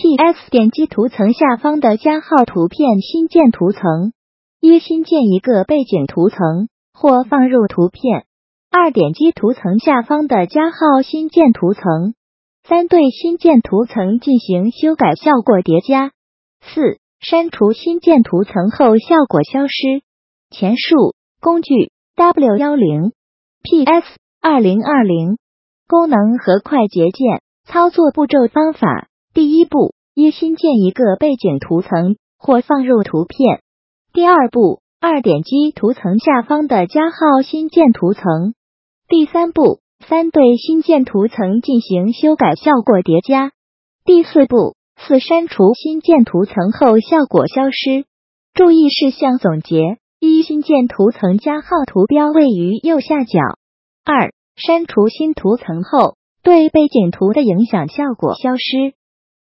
PS 点击图层下方的加号图片新建图层。一、新建一个背景图层或放入图片。二、点击图层下方的加号新建图层。三、对新建图层进行修改效果叠加。四、删除新建图层后效果消失。前述工具 W10 PS 2020功能和快捷键操作步骤方法。第一步，一、新建一个背景图层或放入图片。第二步，二、点击图层下方的加号新建图层。第三步，三、对新建图层进行修改效果叠加。第四步，四、删除新建图层后效果消失。注意事项总结：一、新建图层加号图标位于右下角。二、删除新图层后，对背景图的影响效果消失。